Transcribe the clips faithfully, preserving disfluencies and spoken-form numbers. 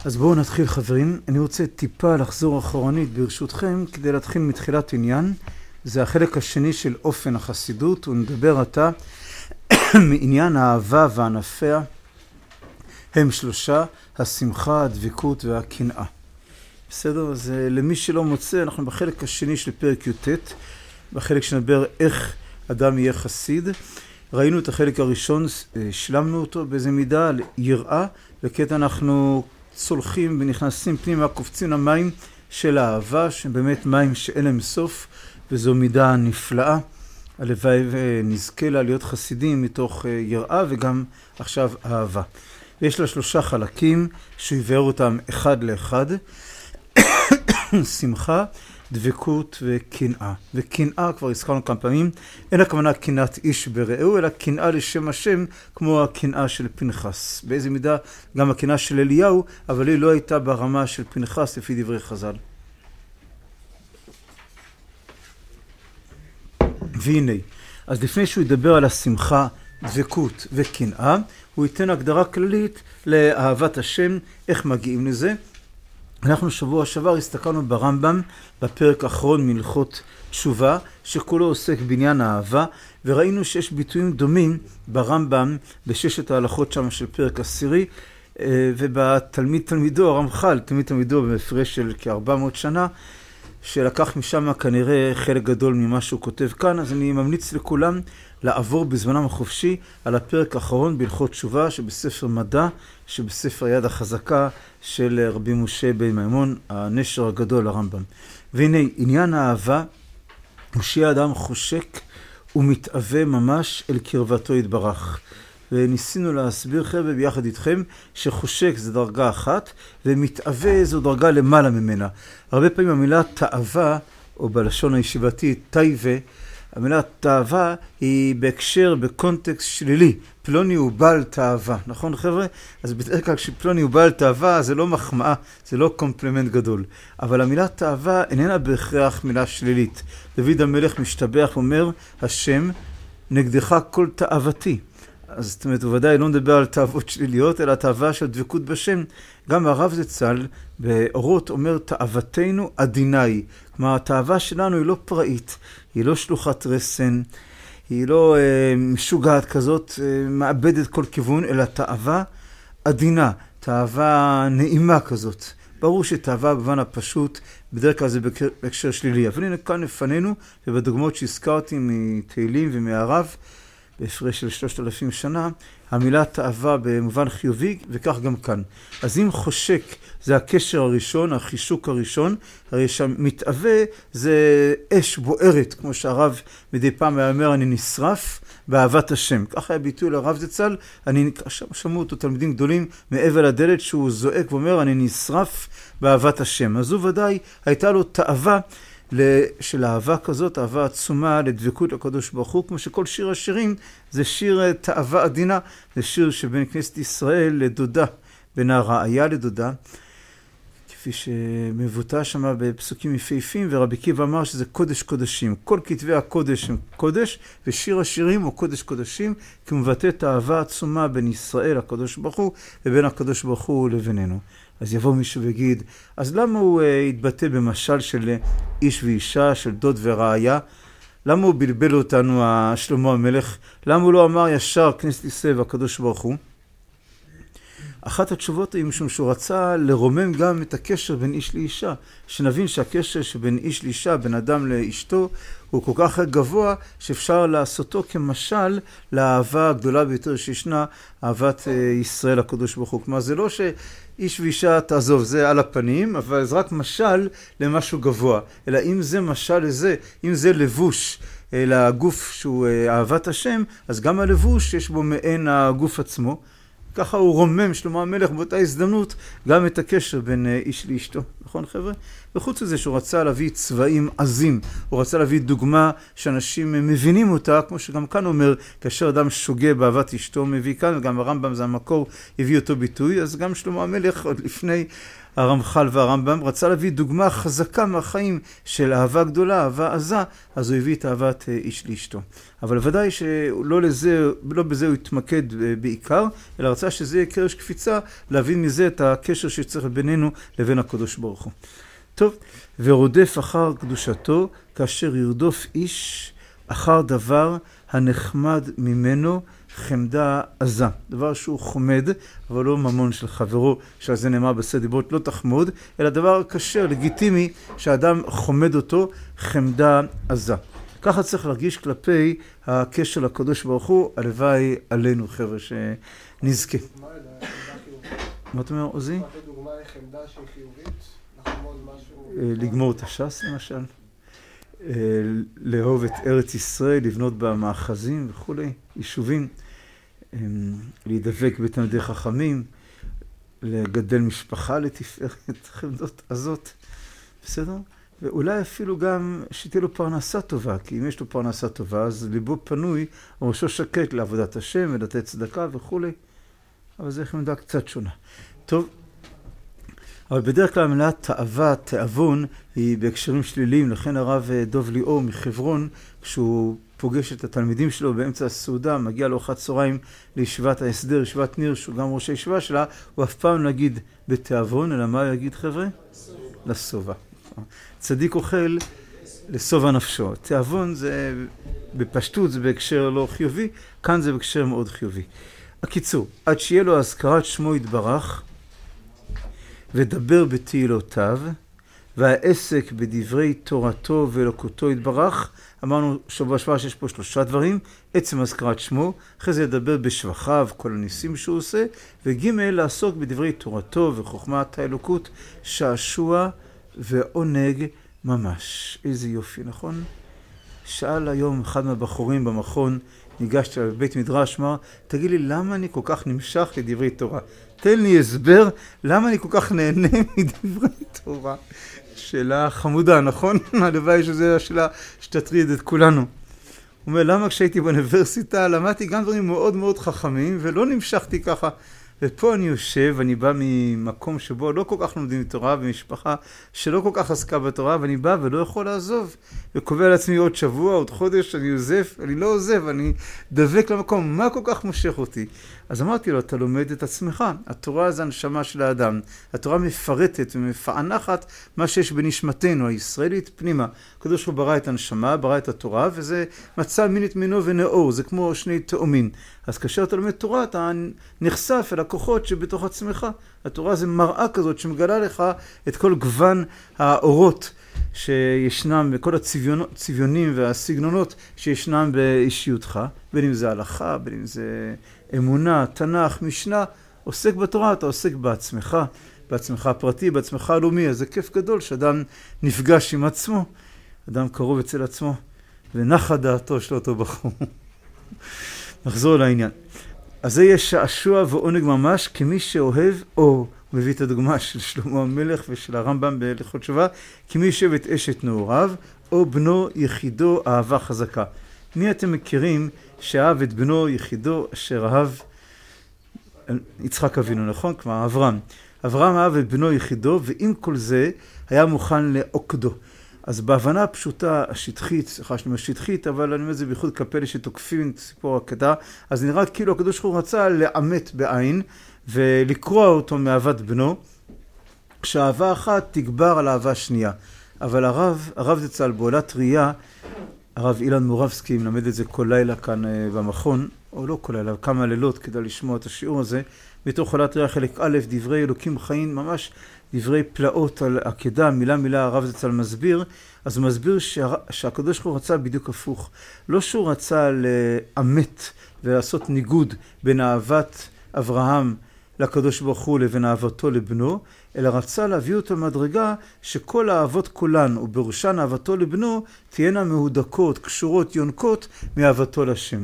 אז בואו נתחיל חברים. אני רוצה טיפה לחזור אחורנית ברשותכם כדי להתחיל מתחילת עניין. זה החלק השני של אופן החסידות, ונדבר עתה מעניין האהבה וענפיה. הם שלושה, השמחה, הדבקות והקנאה. בסדר? אז למי שלא מוצא, אנחנו בחלק השני של פרק י"ט, בחלק שנדבר איך אדם יהיה חסיד. ראינו את החלק הראשון, שלמנו אותו באיזה מידה על יראה, וכעת אנחנו צולחים ונכנסים פנימה, קופצים למים של האהבה, שבאמת מים שאין להם סוף, וזו מידה נפלאה. הלוואי ונזכה לה להיות חסידים מתוך יראה וגם עכשיו אהבה. ויש לה שלושה חלקים שיבאר אותם אחד לאחד. שמחה, דבקות וקנאה. וקנאה, כבר הזכרנו כמה פעמים, אין הכוונה קנאת איש ברעהו, אלא קנאה לשם השם, כמו הקנאה של פנחס. באיזה מידה גם הקנאה של אליהו, אבל היא לא הייתה ברמה של פנחס לפי דברי חז"ל. והנה, אז לפני שהוא ידבר על השמחה, דבקות וקנאה, הוא ייתן הגדרה כללית לאהבת השם, איך מגיעים לזה. אנחנו שבוע שעבר הסתכלנו ברמב"ם, בפרק האחרון מהלכות תשובה, שכולו עוסק בעניין האהבה, וראינו שיש ביטויים דומים ברמב"ם, בששת ההלכות שם של פרק עשירי, ובתלמיד תלמידו, הרמח"ל, תלמיד תלמידו במפרש של כ-ארבע מאות שנה, שלקח משם כנראה חלק גדול ממה שהוא כותב כאן, אז אני ממליץ לכולם לעבור בזמנם החופשי על הפרק האחרון בהלכות תשובה שבספר מדע, שבספר יד החזקה של רבי משה בן מימון, הנשר הגדול הרמב"ם. והנה, עניין האהבה הוא שהאדם חושק ומתאווה ממש אל קרבתו יתברך. וניסינו להסביר חבר'ה ביחד איתכם שחושק זה דרגה אחת ומתאווה זו דרגה למעלה ממנה. הרבה פעמים המילה תאווה, או בלשון הישיבתי תאווה, המילה תאווה היא בהקשר, בקונטקסט שלילי. פלוני הוא בעל תאווה, נכון חבר'ה? אז בדרך כלל כשפלוני הוא בעל תאווה זה לא מחמאה, זה לא קומפלימנט גדול. אבל המילה תאווה איננה בהכרח מילה שלילית. דוד המלך משתבח ואומר, השם נגדך כל תאוותי. אז זאת אומרת, הוא ודאי לא מדבר על תאוות שליליות, אלא תאווה של דבקות בשם. גם הרב זצ"ל באורות אומר, תאוותנו עדינה היא. כלומר, התאווה שלנו היא לא פראית, היא לא שלוחת רסן, היא לא אה, משוגעת כזאת, אה, מאבדת כל כיוון, אלא תאווה עדינה, תאווה נעימה כזאת. ברור שתאווה במובן הפשוט, בדרך כלל זה בהקשר שלילי. אבל הנה כאן לפנינו, ובדוגמאות שהזכרתי מתהילים ומהרב, בהפרש של שלושת אלפים שנה, המילה תאווה במובן חיובי, וכך גם כאן. אז אם חושק זה הקשר הראשון, החישוק הראשון, הרי שמתאווה זה אש בוערת, כמו שהרב מדי פעם היה אומר, אני נשרף באהבת השם. ככה היה ביטוי לרב זצ"ל, אני, שמעו אותו תלמידים גדולים מעבר לדלת, שהוא זועק ואומר, אני נשרף באהבת השם. אז הוא ודאי הייתה לו תאווה, של אהבה כזאת, אהבה עצומה לדבקות לקדוש ברוך הוא, כמו שכל שיר השירים זה שיר תאווה עדינה, זה שיר שבין כנסת ישראל לדודה, בין הרעיה לדודה, כפי שמבוטא שם בפסוקים יפהפים, ורבי עקיבא אמר שזה קודש קודשים, כל כתבי הקודש הם קודש, ושיר השירים הוא קודש קודשים, כי הוא מבטא את האהבה העצומה בין ישראל הקדוש ברוך הוא, ובין הקדוש ברוך הוא לבינינו. אז יבוא מישהו ויגיד, אז למה הוא uh, התבטא במשל של איש ואישה, של דוד ורעיה? למה הוא בלבל אותנו, שלמה המלך? למה הוא לא אמר ישר כנסת ישראל והקדוש ברוך הוא? אחת התשובות היא משום שהוא רצה לרומם גם את הקשר בין איש לאישה, שנבין שהקשר שבין איש לאישה, בין אדם לאשתו, הוא כל כך גבוה שאפשר לעשותו כמשל לאהבה הגדולה ביותר שישנה, אהבת ישראל הקדוש ברוך הוא. כלומר, זה לא שאיש ואישה תעזוב, זה על הפנים, אבל זה רק משל למשהו גבוה. אלא אם זה משל לזה, אם זה לבוש לגוף שהוא אהבת השם, אז גם הלבוש יש בו מעין הגוף עצמו. ככה הוא רומם שלמה המלך באותה הזדמנות גם את הקשר בין איש לאשתו. נכון חבר'ה? וחוץ לזה שהוא רצה להביא צבעים עזים, הוא רצה להביא דוגמה שאנשים מבינים אותה, כמו שגם כאן אומר, כאשר אדם שוגה באהבת אשתו מביא כאן, וגם הרמב"ם זה המקור הביא אותו ביטוי, אז גם שלמה המלך עוד לפני הרמח"ל והרמב"ם, רצה להביא דוגמה חזקה מהחיים של אהבה גדולה, אהבה עזה, אז הוא הביא את אהבת איש לאשתו. אבל ודאי שלא לזה, לא בזה הוא התמקד בעיקר, אלא רצה שזה יהיה קרש קפיצה, להבין מזה את הקשר שצריך בינינו לבין הקדוש ברוך הוא. טוב, ורודף אחר קדושתו, כאשר ירדוף איש אחר דבר הנחמד ממנו, חמדה עזה. דבר שהוא חומד, אבל לא ממון של חברו, שעל זה נאמר בסדר דיברות, לא תחמוד, אלא דבר כשר, לגיטימי, שהאדם חומד אותו, חמדה עזה. ככה צריך להרגיש כלפי הקשר לקדוש ברוך הוא, הלוואי עלינו, חבר'ה, שנזכה. מה אתה אומר, עוזי? מה דוגמה לחמדה שהיא חיובית? לחמוד משהו... לגמור את הש"ס, למשל. לאהוב את ארץ ישראל, לבנות בה מאחזים וכו', יישובים, להידבק בתלמידי חכמים, לגדל משפחה לתפארת, חמדות הזאת, בסדר? ואולי אפילו גם שתהיה לו פרנסה טובה, כי אם יש לו פרנסה טובה, אז ליבו פנוי, ראשו שקט לעבודת השם, ולתת צדקה וכו'. אבל זה חמדה קצת שונה. טוב, אבל בדרך כלל המילה תאווה, תאבון, היא בהקשרים שליליים, לכן הרב דוב ליאור מחברון, כשהוא פוגש את התלמידים שלו באמצע הסעודה, מגיע לארוחת צהריים לישיבת ההסדר, ישיבת ניר, שהוא גם ראש הישיבה שלה, הוא אף פעם לא יגיד בתאבון, אלא מה יגיד חבר'ה? לסובה. צדיק אוכל לסובה נפשו. תאבון זה, בפשטות זה בהקשר לא חיובי, כאן זה בהקשר מאוד חיובי. הקיצור, עד שיהיה לו הזכרת שמו יתברך, ודבר בתהילותיו, והעסק בדברי תורתו ואלוקותו יתברך, אמרנו שבוע שבוע שיש פה שלושה דברים, עצם הזכרת שמו, אחרי זה ידבר בשבחיו, כל הניסים שהוא עושה, וג' לעסוק בדברי תורתו וחוכמת האלוקות, שעשוע ועונג ממש. איזה יופי, נכון? שאל היום אחד מהבחורים במכון, ניגשתי לבית מדרש, אמר, תגיד לי, למה אני כל כך נמשך לדברי תורה? תן לי הסבר, למה אני כל כך נהנה מדברי תורה? שאלה חמודה, נכון? הלוואי שזו השאלה שתטריד את כולנו. הוא אומר, למה כשהייתי באוניברסיטה, למדתי גם דברים מאוד מאוד חכמים, ולא נמשכתי ככה. ופה אני יושב, אני בא ממקום שבו לא כל כך לומדים תורה, במשפחה שלא כל כך עסקה בתורה, ואני בא ולא יכול לעזוב. וקובע לעצמי עוד שבוע, עוד חודש, אני עוזב, אני לא עוזב, אני דבק למקום, מה כל כך מושך אותי? אז אמרתי לו, אתה לומד את עצמך, התורה זה הנשמה של האדם, התורה מפרטת ומפענחת מה שיש בנשמתנו, הישראלית פנימה. הקדוש ברוך הוא ברא את הנשמה, ברא את התורה, וזה מצא מינית מינו ונאור, זה כמו שני תאומים. אז כאשר אתה לומד תורה, אתה נחשף אל הכוחות שבתוך עצמך. התורה זה מראה כזאת שמגלה לך את כל גוון האורות שישנם, וכל הצביונים והסגנונות שישנם באישיותך, בין אם זה הלכה, בין אם זה אמונה, תנ"ך, משנה, עוסק בתורה, אתה עוסק בעצמך, בעצמך הפרטי, בעצמך הלאומי. אז זה כיף גדול שאדם נפגש עם עצמו, אדם קרוב אצל עצמו, ונחה דעתו של אותו בחור. נחזור לעניין. אז זה יהיה שעשוע ועונג ממש, כמי שאוהב, או הוא מביא את הדוגמה של שלמה המלך ושל הרמב"ם בהלכות תשובה, כמי שאוהב את אשת נעוריו, או בנו יחידו אהבה חזקה. מי אתם מכירים שאהב את בנו יחידו אשר אהב יצחק אבינו, נכון? כלומר, אברהם. אברהם אהב את בנו יחידו, ועם כל זה היה מוכן לעוקדו. אז בהבנה הפשוטה, השטחית, סליחה שאני אומר שטחית, אבל אני אומר את זה בייחוד כלפי שתוקפים את סיפור העקדה, אז נראה כאילו הקדוש ברוך הוא רצה לאמת בעין, ולקרוע אותו מאהבת בנו, כשאהבה אחת תגבר על אהבה שנייה. אבל הרב, הרב זצ"ל בעולת ראייה, הרב אילן מורבסקי מלמד את זה כל לילה כאן במכון, או לא כל לילה, כמה לילות כדי לשמוע את השיעור הזה, מתוך עולת ראייה חלק א', דברי אלוקים חיים, ממש דברי פלאות על עקדה, מילה מילה הרב זצ"ל מסביר, אז הוא מסביר שה, שהקדוש ברוך הוא רצה בדיוק הפוך. לא שהוא רצה לאמת ולעשות ניגוד בין אהבת אברהם לקדוש ברוך הוא לבין אהבתו לבנו, אלא רצה להביא אותו למדרגה שכל האהבות כולן, ובראשן אהבתו לבנו, תהיינה מהודקות, קשורות, יונקות מאהבתו לשם.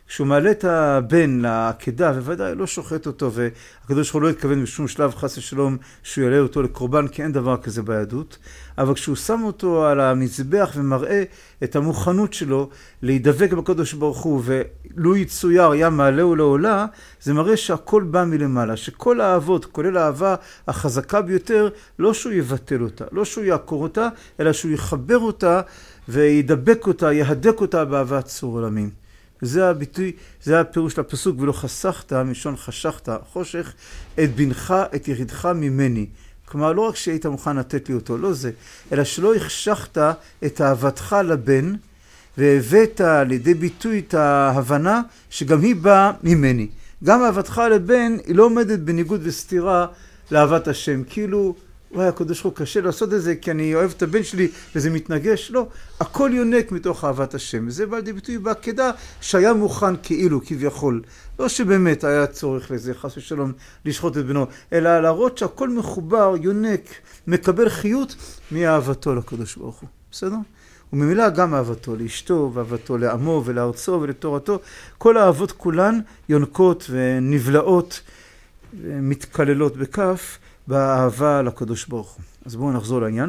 כשהוא מעלה את הבן לעקדה, בוודאי לא שוחט אותו, והקדוש ברוך הוא לא התכוון בשום שלב חס ושלום שהוא יעלה אותו לקורבן, כי אין דבר כזה ביהדות. אבל כשהוא שם אותו על המזבח ומראה את המוכנות שלו להידבק בקדוש ברוך הוא, ולו יצויר היה מעלה ולעולה, זה מראה שהכל בא מלמעלה, שכל האהבות, כולל האהבה החזקה ביותר, לא שהוא יבטל אותה, לא שהוא יעקור אותה, אלא שהוא יחבר אותה וידבק אותה, יהדק אותה באהבת צור עולמים. זה הביטוי, זה הפירוש של הפסוק, ולא חסכת, מלשון חשכת, חושך, את בנך, את יחידך ממני. כלומר, לא רק שהיית מוכן לתת לי אותו, לא זה, אלא שלא החשכת את אהבתך לבן, והבאת לידי ביטוי את ההבנה שגם היא באה ממני. גם אהבתך לבן היא לא עומדת בניגוד וסתירה לאהבת השם. כאילו, וואי, הקדוש ברוך הוא קשה לעשות את זה כי אני אוהב את הבן שלי וזה מתנגש. לא, הכל יונק מתוך אהבת השם. וזה בא לידי ביטוי בעקדה שהיה מוכן כאילו, כביכול. לא שבאמת היה צורך לזה, חס ושלום, לשחוט את בנו, אלא להראות שהכל מחובר, יונק, מקבל חיות מאהבתו לקדוש ברוך הוא. בסדר? וממילא גם אהבתו לאשתו, ואהבתו לעמו ולארצו ולתורתו. כל האהבות כולן יונקות ונבלעות ומתקללות בכף באהבה לקדוש ברוך הוא. אז בואו נחזור לעניין.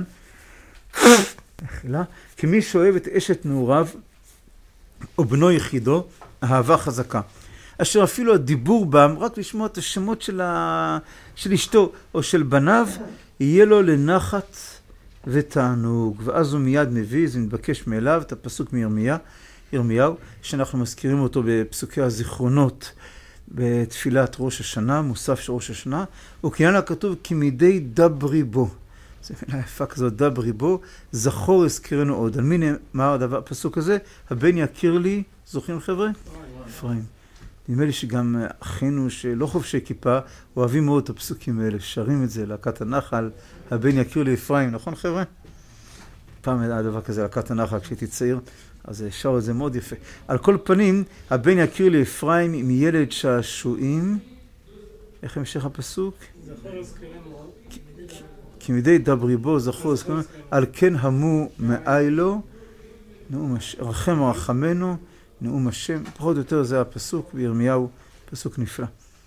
כמי שאוהב את אשת נעוריו או בנו יחידו, אהבה חזקה. אשר אפילו הדיבור בם, רק לשמוע את השמות של, ה... של אשתו או של בניו, יהיה לו לנחת ותענוג. ואז הוא מיד מביא, זה מתבקש מאליו, את הפסוק מירמיה, ירמיהו, שאנחנו מזכירים אותו בפסוקי הזיכרונות, בתפילת ראש השנה, מוסף של ראש השנה, וכעניין הכתוב כי מדי דברי בו. זה מילה יפה כזאת, דברי בו, זכור הזכירנו עוד. על מי נאמר הפסוק הזה? הבן יכיר לי, זוכרים חבר'ה? אפרים. נדמה לי שגם אחינו שלא חובשי כיפה, אוהבים מאוד את הפסוקים האלה, שרים את זה, להקת הנחל, הבן יכיר לי אפרים, נכון חבר'ה? פעם היה דבר כזה, להקת הנחל, כשהייתי צעיר, אז שר את זה מאוד יפה. על כל פנים, הבן יכיר לי אפרים עם ילד שעשועים. איך המשך הפסוק? זכור הזכירנו. כי מדי דברי בו, זכור הזכירנו, על כן המו מאיילו, נאום רחם רחמנו, נאום השם. פחות או יותר זה הפסוק בירמיהו, פסוק נפלא.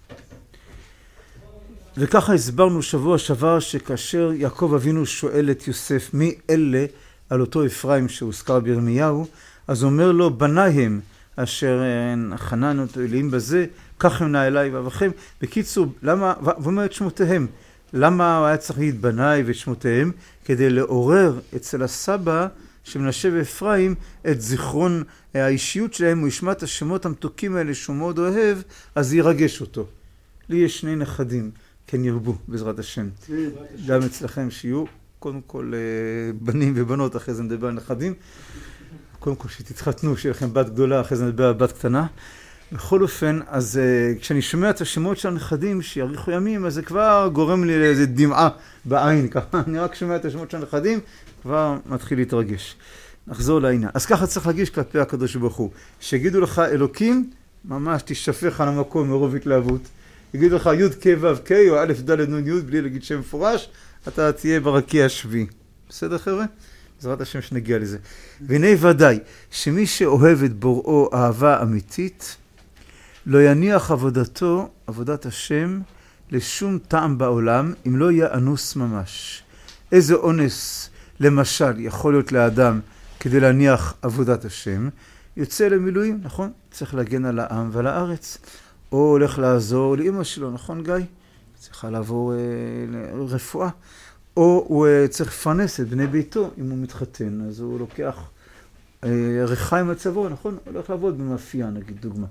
וככה הסברנו שבוע שעבר שכאשר יעקב אבינו שואל את יוסף מי אלה על אותו אפרים שהוזכר בירמיהו, אז הוא אומר לו בניהם אשר חננו אותו אלוהים בזה, כך הם נא אליי ואבכם. בקיצור, למה, והוא אומר את שמותיהם, למה הוא היה צריך להגיד בניי ואת שמותיהם? כדי לעורר אצל הסבא של מנשה ואפרים את זיכרון האישיות שלהם, הוא ישמע את השמות המתוקים האלה שהוא מאוד אוהב, אז ירגש אותו. לי יש שני נכדים, כן ירבו בעזרת השם. גם אצלכם שיהיו, קודם כל בנים ובנות, אחרי זה נדבר על נכדים. קודם כל שתתחתנו, שיהיה לכם בת גדולה, אחרי זה נדבר על בת קטנה. בכל אופן, אז כשאני שומע את השמות של הנכדים שיאריכו ימים, אז זה כבר גורם לי לאיזה דמעה בעין, ככה אני רק שומע את השמות של הנכדים, כבר מתחיל להתרגש. נחזור לעניין. אז ככה צריך להגיש כלפי הקדוש ברוך הוא. שיגידו לך אלוקים, ממש תשפך על המקום מרוב התלהבות. יגידו לך י' כ' ו' כ' או א' ד' נ' י' בלי להגיד שם מפורש, אתה תהיה ברקיע השביעי. בסדר חבר'ה? בעזרת השם שנגיע לזה. והנה ודאי שמי שאוהב את בוראו אהבה אמיתית, לא יניח עבודתו, עבודת השם, לשום טעם בעולם, אם לא יהיה אנוס ממש. איזה אונס, למשל, יכול להיות לאדם כדי להניח עבודת השם, יוצא למילואים, נכון? צריך להגן על העם ועל הארץ. או הולך לעזור לאמא שלו, נכון גיא? צריכה לעבור אה, לרפואה. או הוא אה, צריך לפרנס את בני ביתו, אם הוא מתחתן, אז הוא לוקח אה, ריחה עם הצבו, נכון? הוא הולך לעבוד במאפייה, נגיד, דוגמה.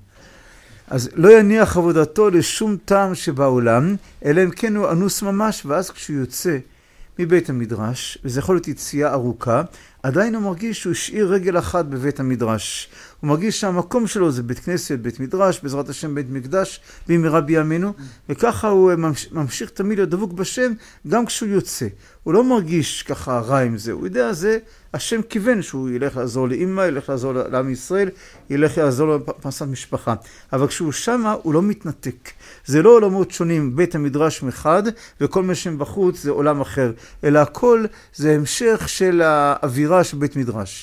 אז לא יניח עבודתו לשום טעם שבעולם, אלא אם כן הוא אנוס ממש, ואז כשהוא יוצא מבית המדרש, וזה יכול להיות יציאה ארוכה, עדיין הוא מרגיש שהוא השאיר רגל אחת בבית המדרש. הוא מרגיש שהמקום שלו זה בית כנסת, בית מדרש, בעזרת השם בית מקדש, במהרה בימינו, וככה הוא ממשיך תמיד להיות דבוק בשם, גם כשהוא יוצא. הוא לא מרגיש ככה רע עם זה, הוא יודע זה, השם כיוון שהוא ילך לעזור לאמא, ילך לעזור לעם ישראל, ילך לעזור לו בפרנסת משפחה. אבל כשהוא שמה, הוא לא מתנתק. זה לא עולמות שונים, בית המדרש מחד, וכל מה שהם בחוץ זה עולם אחר, אלא הכל זה המשך של האווירה של בית מדרש.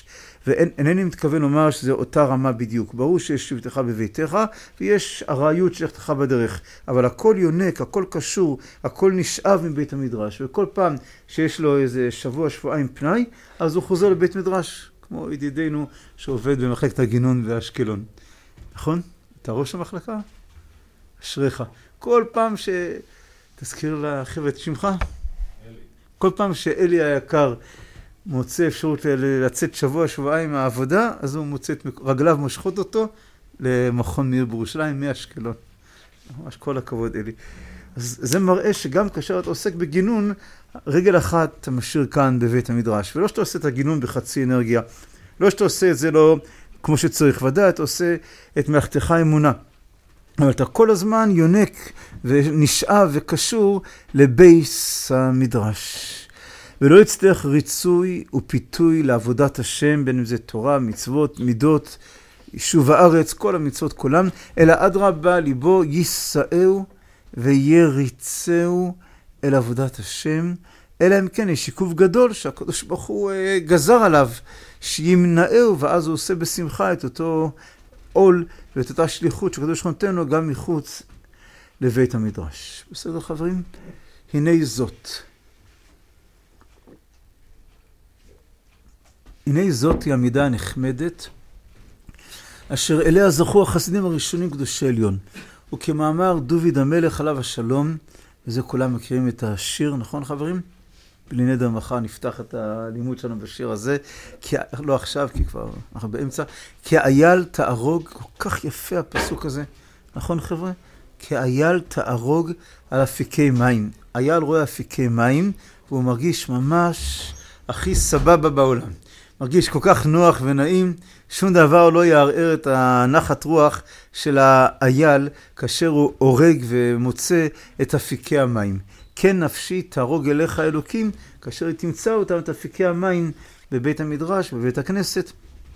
ואינני מתכוון לומר שזה אותה רמה בדיוק. ברור שיש שבתך בביתך, ויש ארעיות שלכתך בדרך. אבל הכל יונק, הכל קשור, הכל נשאב מבית המדרש. וכל פעם שיש לו איזה שבוע, שבועיים פנאי, אז הוא חוזר לבית מדרש, כמו ידידנו שעובד במחלקת הגינון ואשקלון. נכון? אתה ראש המחלקה? אשריך. כל פעם ש... תזכיר לחבר'ה את שמך? אלי. כל פעם שאלי היקר מוצא אפשרות לצאת שבוע, שבועיים מהעבודה, אז הוא מוצא את רגליו מושכות אותו למכון מאיר בירושלים, מאשקלון. ממש כל הכבוד, אלי. אז זה מראה שגם כאשר אתה עוסק בגינון, רגל אחת אתה משאיר כאן בבית המדרש. ולא שאתה עושה את הגינון בחצי אנרגיה. לא שאתה עושה את זה לא כמו שצריך. ודאי, אתה עושה את מלאכתך אמונה. אבל אתה כל הזמן יונק ונשאב וקשור לבייס המדרש. ולא יצטרך ריצוי ופיתוי לעבודת השם, בין אם זה תורה, מצוות, מידות, יישוב הארץ, כל המצוות כולם, אלא אדרבה ליבו יישאהו ויריצהו אל עבודת השם, אלא אם כן יש עיכוב גדול שהקדוש ברוך הוא גזר עליו, שימנעהו, ואז הוא עושה בשמחה את אותו עול ואת אותה שליחות שהקדוש ברוך הוא נותן לו גם מחוץ לבית המדרש. בסדר חברים? הנה זאת. הנה זאת היא המידה הנחמדת, אשר אליה זכו החסידים הראשונים קדושי עליון. וכמאמר דוד המלך עליו השלום, וזה כולם מכירים את השיר, נכון חברים? בלי נדר מחר נפתח את הלימוד שלנו בשיר הזה, כי, לא עכשיו, כי כבר אנחנו באמצע, כי אייל תערוג, כל כך יפה הפסוק הזה, נכון חבר'ה? כי אייל תערוג על אפיקי מים. אייל רואה אפיקי מים, והוא מרגיש ממש הכי סבבה בעולם. מרגיש כל כך נוח ונעים, שום דבר לא יערער את הנחת רוח של האייל, כאשר הוא הורג ומוצא את אפיקי המים. כן נפשי תערוג אליך אלוקים, כאשר היא תמצא אותם את אפיקי המים בבית המדרש, בבית הכנסת,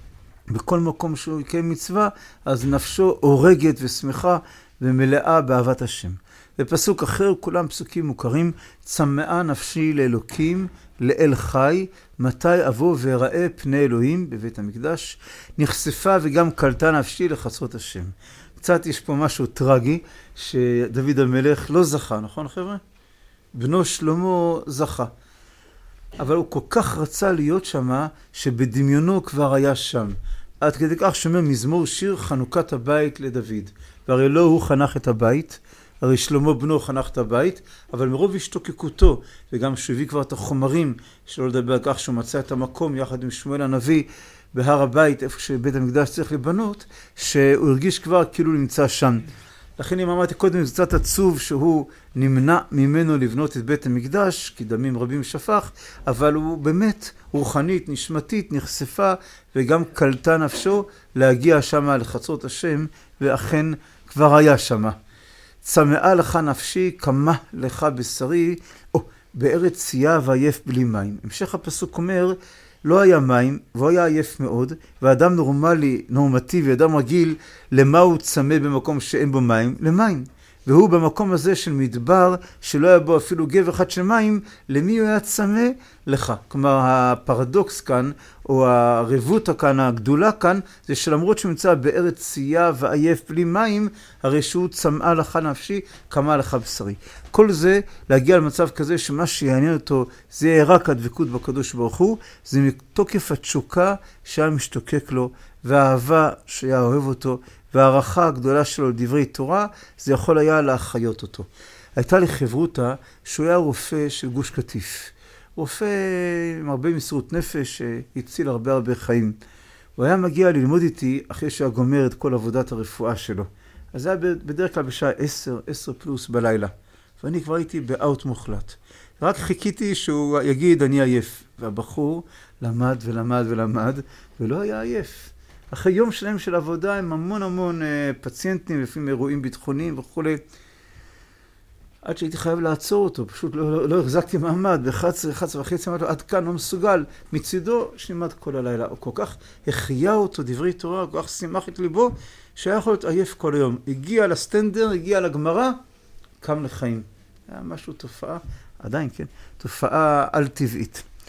בכל מקום שהוא יקיים מצווה, אז נפשו הורגת ושמחה ומלאה באהבת השם. בפסוק אחר, כולם פסוקים מוכרים, צמאה נפשי לאלוקים, לאל חי, מתי אבוא וראה פני אלוהים בבית המקדש, נחשפה וגם קלטה נפשי לחצרות השם. קצת יש פה משהו טרגי, שדוד המלך לא זכה, נכון חבר'ה? בנו שלמה זכה. אבל הוא כל כך רצה להיות שמה, שבדמיונו כבר היה שם. עד כדי כך שומר מזמור שיר חנוכת הבית לדוד. והרי לא הוא חנך את הבית, הרי שלמה בנו חנך את הבית, אבל מרוב השתוקקותו, וגם שהוא הביא כבר את החומרים, שלא לדבר על כך שהוא מצא את המקום יחד עם שמואל הנביא, בהר הבית, איפה שבית המקדש צריך לבנות, שהוא הרגיש כבר כאילו נמצא שם. לכן אם אמרתי קודם, זה קצת עצוב שהוא נמנע ממנו לבנות את בית המקדש, כי דמים רבים שפך, אבל הוא באמת רוחנית, נשמתית, נחשפה, וגם קלטה נפשו להגיע שמה לחצרות השם, ואכן כבר היה שמה. צמאה לך נפשי, קמה לך בשרי, או בארץ צייה ועייף בלי מים. המשך הפסוק אומר, לא היה מים, והוא היה עייף מאוד, ואדם נורמלי, נורמטיבי, אדם רגיל, למה הוא צמא במקום שאין בו מים? למים. והוא במקום הזה של מדבר, שלא היה בו אפילו גב אחד של מים, למי הוא היה צמא? לך. כלומר, הפרדוקס כאן, או הרבותא כאן, הגדולה כאן, זה שלמרות שהוא נמצא בארץ צייה ועייף בלי מים, הרי שהוא צמאה לך נפשי, קמה לך בשרי. כל זה, להגיע למצב כזה שמה שיעניין אותו, זה יהיה רק הדבקות בקדוש ברוך הוא, זה מתוקף התשוקה שהיה משתוקק לו, והאהבה שהיה אוהב אותו, והערכה הגדולה שלו לדברי תורה, זה יכול היה להחיות אותו. הייתה לי חברותא שהוא היה רופא של גוש קטיף. רופא עם הרבה מסירות נפש שהציל הרבה הרבה חיים. הוא היה מגיע ללמוד איתי אחרי שהוא גומר את כל עבודת הרפואה שלו. אז זה היה בדרך כלל בשעה עשר, עשר פלוס בלילה. ואני כבר הייתי באוט מוחלט. רק חיכיתי שהוא יגיד אני עייף. והבחור למד ולמד ולמד ולא היה עייף. אחרי יום שלם של עבודה עם המון המון אה, פציינטים, לפעמים אירועים ביטחוניים וכו'. עד שהייתי חייב לעצור אותו, פשוט לא, לא, לא החזקתי מעמד, ב-אחת עשרה, אחת עשרה וחצי אמרתי לו, עד כאן לא מסוגל, מצידו שנלמד כל הלילה. הוא כל כך החיה אותו, דברי תורה, כל כך שימח את ליבו, שהיה יכול להיות עייף כל היום. הגיע לסטנדר, הגיע לגמרא, קם לחיים. היה משהו, תופעה, עדיין כן, תופעה על טבעית.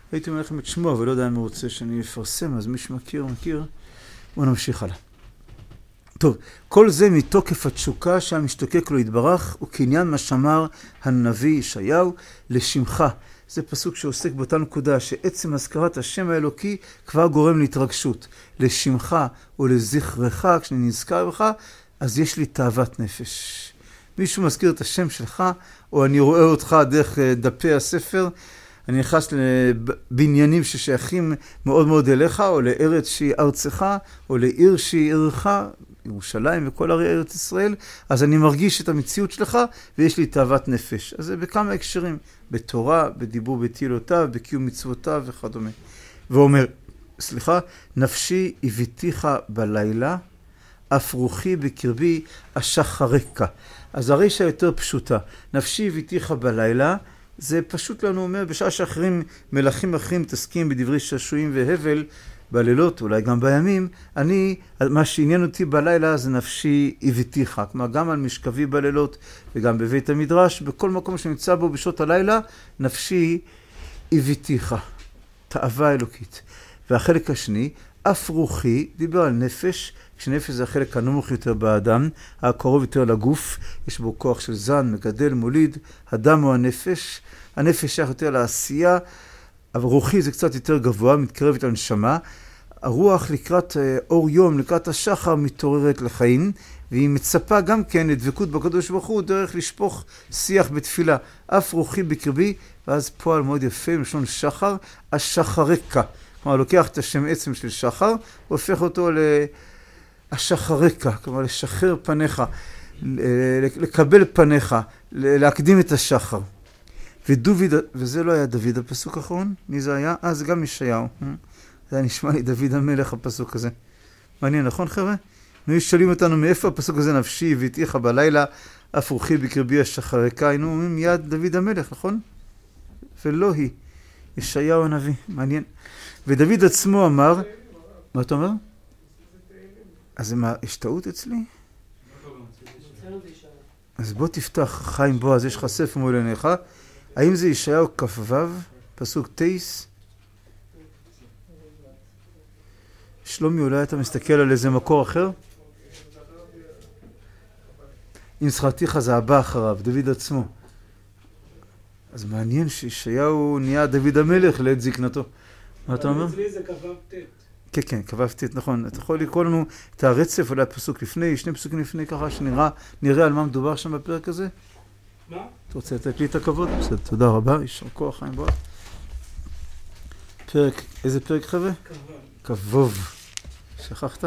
הייתי אומר לכם את שמו, אבל לא יודע אם הוא רוצה שאני אפרסם, אז מי שמכיר, מכיר. בואו נמשיך הלאה. טוב, כל זה מתוקף התשוקה שהמשתוקק לו יתברך, וכעניין מה שאמר הנביא ישעיהו, לשמך. זה פסוק שעוסק באותה נקודה, שעצם הזכרת השם האלוקי כבר גורם להתרגשות. לשמך או לזכרך, כשאני נזכר בך, אז יש לי תאוות נפש. מישהו מזכיר את השם שלך, או אני רואה אותך דרך דפי הספר, אני נכנס לבניינים ששייכים מאוד מאוד אליך, או לארץ שהיא ארצך, או לעיר שהיא עירך, ירושלים וכל ערי ארץ ישראל, אז אני מרגיש את המציאות שלך, ויש לי תאוות נפש. אז זה בכמה הקשרים, בתורה, בדיבור בתהילותיו, בקיום מצוותיו וכדומה. ואומר, סליחה, נפשי הביתיך בלילה, אף רוחי בקרבי השחרקה. אז הרישה יותר פשוטה, נפשי הביתיך בלילה, זה פשוט לנו אומר, בשעה שאחרים, מלכים אחרים מתעסקים בדברי שעשועים והבל, בלילות, אולי גם בימים, אני, מה שעניין אותי בלילה זה נפשי הביתיך. כלומר, גם על משכבי בלילות וגם בבית המדרש, בכל מקום שנמצא בו בשעות הלילה, נפשי הביתיך. תאווה אלוקית. והחלק השני, אף רוחי, דיבר על נפש, כשנפש זה החלק הנמוך יותר באדם, הקרוב יותר לגוף, יש בו כוח של זן, מגדל, מוליד, הדם הוא הנפש, הנפש שייך יותר לעשייה, אבל רוחי זה קצת יותר גבוה, מתקרבת לנשמה, הרוח לקראת אור יום, לקראת השחר, מתעוררת לחיים, והיא מצפה גם כן לדבקות בקדוש ברוך הוא, דרך לשפוך שיח בתפילה, אף רוחי בקרבי, ואז פועל מאוד יפה, מלשון שחר, השחרקה. כלומר, לוקח את השם עצם של שחר, והופך אותו להשחרקה, כלומר, לשחרר פניך, לקבל פניך, להקדים את השחר. ודוד, וזה לא היה דוד הפסוק האחרון, מי זה היה? אה, זה גם ישעיהו. זה היה נשמע לי דוד המלך הפסוק הזה. מעניין, נכון חבר'ה? נו, שואלים אותנו מאיפה הפסוק הזה נפשי, הביתיך בלילה, אף רוחי בקרבי השחרקה, היינו אומרים מיד דוד המלך, נכון? ולא היא, ישעיהו הנביא, מעניין. ודוד עצמו אמר, מה אתה אומר? אז מה, יש טעות אצלי? אז בוא תפתח, חיים בועז, יש לך ספר מול עיניך. האם זה ישעיהו כ"ו, פסוק תייס? שלומי, אולי אתה מסתכל על איזה מקור אחר? אם זכרתיך זה הבא אחריו, דוד עצמו. אז מעניין שישעיהו נהיה דוד המלך לעת זקנתו. מה אתה אומר? אצלי זה כ"ו ט'. כן, כן, כ"ו ט', נכון. אתה יכול לקרוא לנו את הרצף, אולי פסוק לפני, שני פסוקים לפני, ככה שנראה, נראה על מה מדובר שם בפרק הזה? מה? אתה רוצה לתת לי את הכבוד? בסדר, תודה רבה, יישר כוח, חיים בועז. פרק, איזה פרק חבר'ה? כ"ו. כ"ו. שכחת?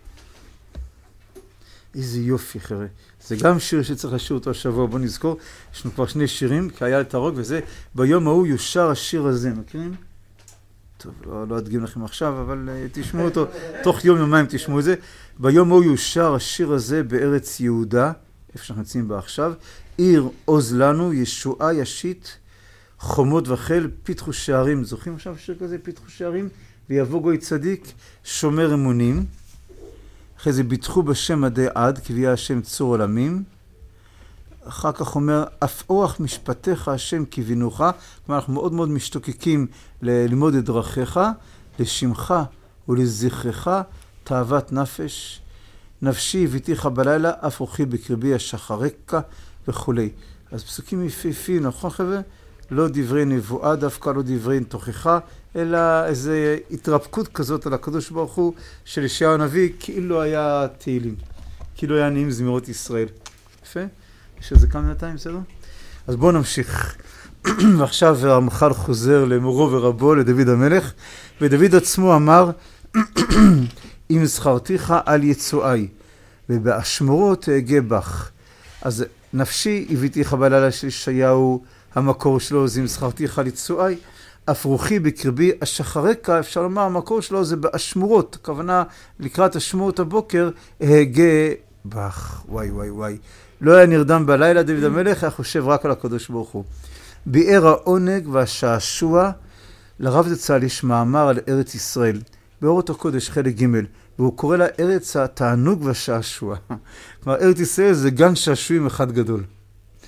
איזה יופי חבר'ה. זה גם שיר שצריך לשיר אותו השבוע, בוא נזכור. יש לנו כבר שני שירים, כי היה לתרוג וזה, ביום ההוא יושר השיר הזה, מכירים? טוב, לא, לא אדגים לכם עכשיו, אבל uh, תשמעו אותו, תוך יום יומיים תשמעו את זה. ביום ההוא יושר השיר הזה בארץ יהודה, איפה שאנחנו נמצאים בה עכשיו, עיר עוז לנו, ישועה ישית, חומות וחיל, פיתחו שערים. זוכרים עכשיו שיר כזה, פיתחו שערים? ויבוא גוי צדיק, שומר אמונים. אחרי זה ביטחו בשם עדי עד, קביעה השם צור עולמים. אחר כך אומר, אף אורח משפטיך השם כבינוך. כלומר, אנחנו מאוד מאוד משתוקקים ללמוד את דרכיך, לשמך ולזכרך, תאוות נפש. נפשי הביתיך בלילה, אף רוחי בקרבי השחרקה וכו'. אז פסוקים יפהפיים, נכון חבר'ה? לא דברי נבואה, דווקא לא דברי תוכחה, אלא איזו התרפקות כזאת על הקדוש ברוך הוא של ישעיהו הנביא, כאילו היה תהילים, כאילו היה נעים זמירות ישראל. יפה? יש איזה כמה נתיים, בסדר? אז בואו נמשיך. ועכשיו הרמח"ל חוזר למורו ורבו, לדוד המלך, ודוד עצמו אמר, אם זכרתיך על יצואי, ובאשמורות אגה בך. אז נפשי הביתיך בלילה של ישעיהו, המקור שלו זה אם זכרתיך על יצואי, אף רוחי בקרבי השחרקה, אפשר לומר, המקור שלו זה באשמורות, הכוונה לקראת אשמורות הבוקר, אגה בך. וואי וואי וואי. לא היה נרדם בלילה דוד המלך, היה חושב רק על הקדוש ברוך הוא. ביאר העונג והשעשוע, לרב זצ"ל יש מאמר על ארץ ישראל, באורות הקודש חלק ג', והוא קורא לה ארץ התענוג והשעשוע. כלומר, ארץ ישראל זה גן שעשועים אחד גדול.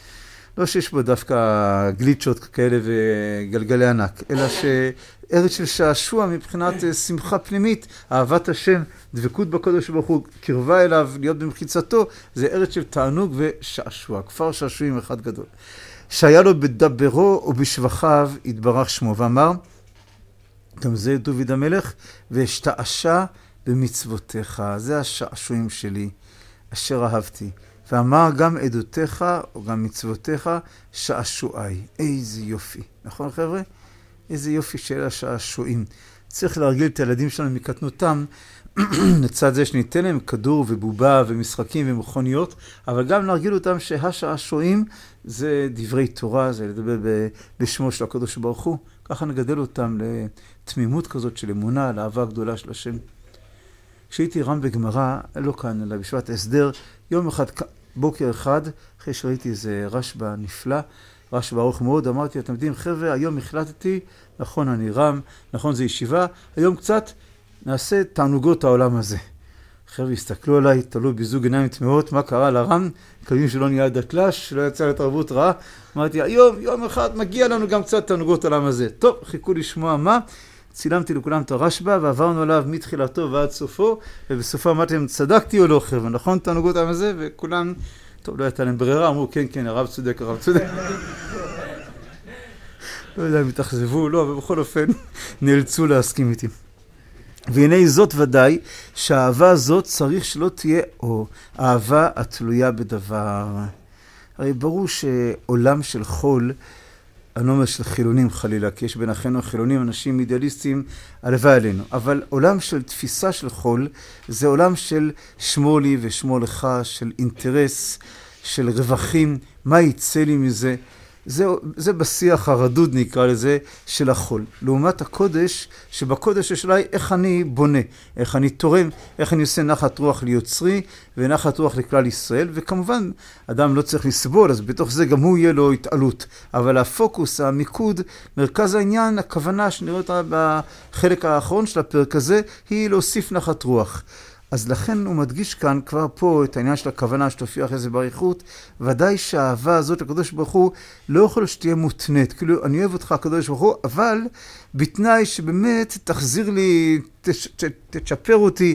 לא שיש בו דווקא גליצ'ות כאלה וגלגלי ענק, אלא שארץ של שעשוע מבחינת שמחה פנימית, אהבת השם, דבקות בקדוש ברוך הוא, קרבה אליו, להיות במחיצתו, זה ארץ של תענוג ושעשוע, כפר שעשועים אחד גדול. שהיה לו בדברו ובשבחיו יתברך שמו, ואמר, גם זה דוד המלך, והשתעשע במצוותיך, זה השעשועים שלי, אשר אהבתי. ואמר גם עדותיך או גם מצוותיך שעשועי. איזה יופי. נכון חבר'ה? איזה יופי של השעשועים. צריך להרגיל את הילדים שלנו מקטנותם, לצד זה שניתן להם כדור ובובה ומשחקים ומכוניות, אבל גם להרגיל אותם שהשעשועים זה דברי תורה, זה לדבר בשמו של הקדוש ברוך הוא. ככה נגדל אותם לתמימות כזאת של אמונה, לאהבה גדולה של השם. כשהייתי רם בגמרא, לא כאן, אלא בשבט ההסדר, יום אחד, בוקר אחד, אחרי שראיתי איזה רשב"א נפלא, רשב"א ארוך מאוד, אמרתי, אתם יודעים, חבר'ה, היום החלטתי, נכון, אני רם, נכון, זה ישיבה, היום קצת נעשה תענוגות העולם הזה. חבר'ה, הסתכלו עליי, תלו בזוג עיניים תמאות, מה קרה לרם? קווים שלא נהיה דתל"ש, שלא יצא לתרבות רעה. אמרתי, היום, יום אחד, מגיע לנו גם קצת תענוגות העולם הזה. טוב, חיכו לשמוע מה. צילמתי לכולם את הרשב"א, ועברנו עליו מתחילתו ועד סופו, ובסופו אמרתי להם, צדקתי או לא חבר'ה, נכון תענוגות העם הזה? וכולם, טוב, לא הייתה להם ברירה, אמרו, כן, כן, הרב צודק, הרב צודק. לא יודע אם התאכזבו, לא, אבל בכל אופן, נאלצו להסכים איתי. והנה זאת ודאי, שהאהבה הזאת צריך שלא תהיה, או אהבה התלויה בדבר. הרי ברור שעולם של חול, אני לא אומר של חילונים חלילה, כי יש בין אחינו החילונים אנשים אידיאליסטים, הלוואי עלינו. אבל עולם של תפיסה של חול, זה עולם של שמו לי ושמו לך, של אינטרס, של רווחים, מה יצא לי מזה? זה, זה בשיח הרדוד נקרא לזה, של החול. לעומת הקודש, שבקודש יש לי איך אני בונה, איך אני תורם, איך אני עושה נחת רוח ליוצרי, ונחת רוח לכלל ישראל, וכמובן, אדם לא צריך לסבול, אז בתוך זה גם הוא יהיה לו התעלות. אבל הפוקוס, המיקוד, מרכז העניין, הכוונה שנראה אותה בחלק האחרון של הפרק הזה, היא להוסיף נחת רוח. אז לכן הוא מדגיש כאן כבר פה את העניין של הכוונה שתופיע אחרי זה באריכות, ודאי שהאהבה הזאת לקדוש ברוך הוא לא יכול שתהיה מותנית, כאילו אני אוהב אותך הקדוש ברוך הוא, אבל בתנאי שבאמת תחזיר לי, תש, ת, תצ'פר אותי,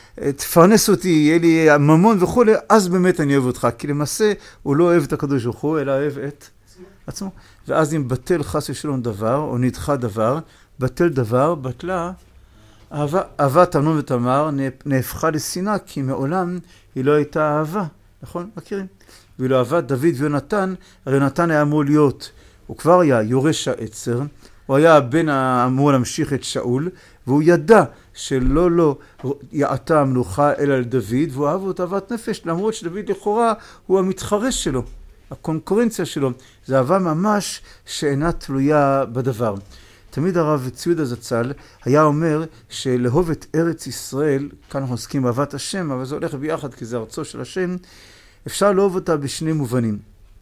תפרנס אותי, יהיה לי ממון וכו', אז באמת אני אוהב אותך, כי למעשה הוא לא אוהב את הקדוש ברוך הוא, אלא אוהב את עצמו. ואז אם בטל חס ושלום דבר, או נדחה דבר, בטל דבר, בטלה, אהבה, אהבת אמנון ותמר נהפכה לשנאה, כי מעולם היא לא הייתה אהבה, נכון? מכירים? ואילו אהבת דוד ויונתן, הרי יונתן היה אמור להיות, הוא כבר היה יורש העצר, הוא היה הבן האמור להמשיך את שאול, והוא ידע שלא לא יעתה המלוכה אלא לדוד, והוא אהב את אהבת נפש, למרות שדוד לכאורה הוא המתחרש שלו, הקונקורנציה שלו. זה אהבה ממש שאינה תלויה בדבר. תמיד הרב ציודה זצ"ל היה אומר שלאהוב את ארץ ישראל, כאן אנחנו עוסקים באהבת השם, אבל זה הולך ביחד כי זה ארצו של השם, אפשר לאהוב אותה בשני מובנים.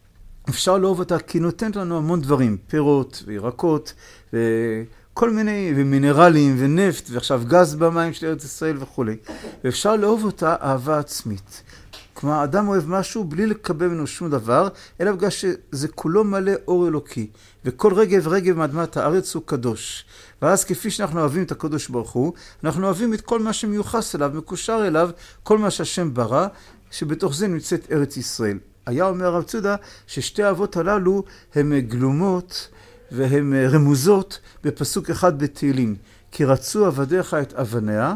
אפשר לאהוב אותה כי נותנת לנו המון דברים, פירות וירקות וכל מיני, ומינרלים ונפט, ועכשיו גז במים של ארץ ישראל וכו'. ואפשר לאהוב אותה אהבה עצמית. כלומר, אדם אוהב משהו בלי לקבל ממנו שום דבר, אלא בגלל שזה כולו מלא אור אלוקי, וכל רגב רגב מאדמת הארץ הוא קדוש. ואז כפי שאנחנו אוהבים את הקדוש ברוך הוא, אנחנו אוהבים את כל מה שמיוחס אליו, מקושר אליו, כל מה שהשם ברא, שבתוך זה נמצאת ארץ ישראל. היה אומר הרב ציודה ששתי האהבות הללו הן גלומות והן רמוזות בפסוק אחד בתהילים. כי רצו עבדיך את אבניה,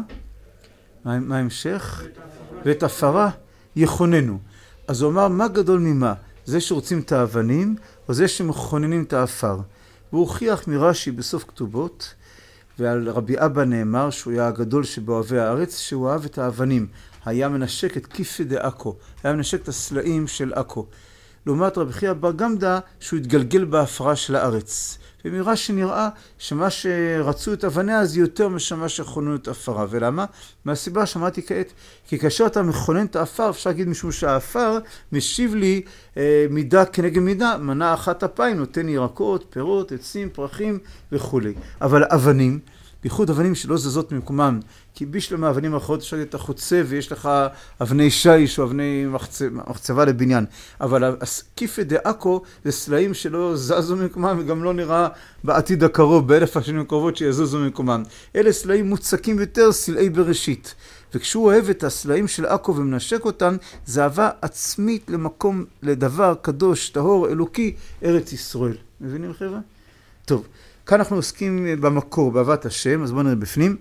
מה, מה המשך? ואת עפרה יכוננו. אז הוא אמר, מה גדול ממה? זה שרוצים את האבנים, או זה שמכוננים את האפר? והוא הוכיח מרש"י בסוף כתובות, ועל רבי אבא נאמר שהוא היה הגדול שבאוהבי הארץ, שהוא אהב את האבנים. היה מנשק את כיפי דעכו, היה מנשק את הסלעים של עכו. לעומת רבי חייא בר גמדא, שהוא התגלגל בהפרה של הארץ. ומראה שנראה שמה שרצו את אבניה זה יותר משמה שכוננו את אפרה. ולמה? מהסיבה שמעתי כעת, כי כאשר אתה מכונן את האפר, אפשר להגיד משום שהאפר משיב לי אה, מידה כנגד מידה, מנה אחת אפיים, נותן ירקות, פירות, עצים, פרחים וכו'. אבל אבנים, בייחוד אבנים שלא זזות ממקומם, כי בשלמה האבנים האחרות אפשר להיות החוצה ויש לך אבני שיש או אבני מחצ... מחצבה לבניין. אבל כיפה דעכו זה סלעים שלא זזו ממקומם וגם לא נראה בעתיד הקרוב, באלף השנים הקרובות שיזוזו ממקומם. אלה סלעים מוצקים יותר, סלעי בראשית. וכשהוא אוהב את הסלעים של עכו ומנשק אותם, זה אהבה עצמית למקום, לדבר קדוש, טהור, אלוקי, ארץ ישראל. מבינים חבר'ה? טוב. כאן אנחנו עוסקים במקור, באהבת השם, אז בואו נראה בפנים,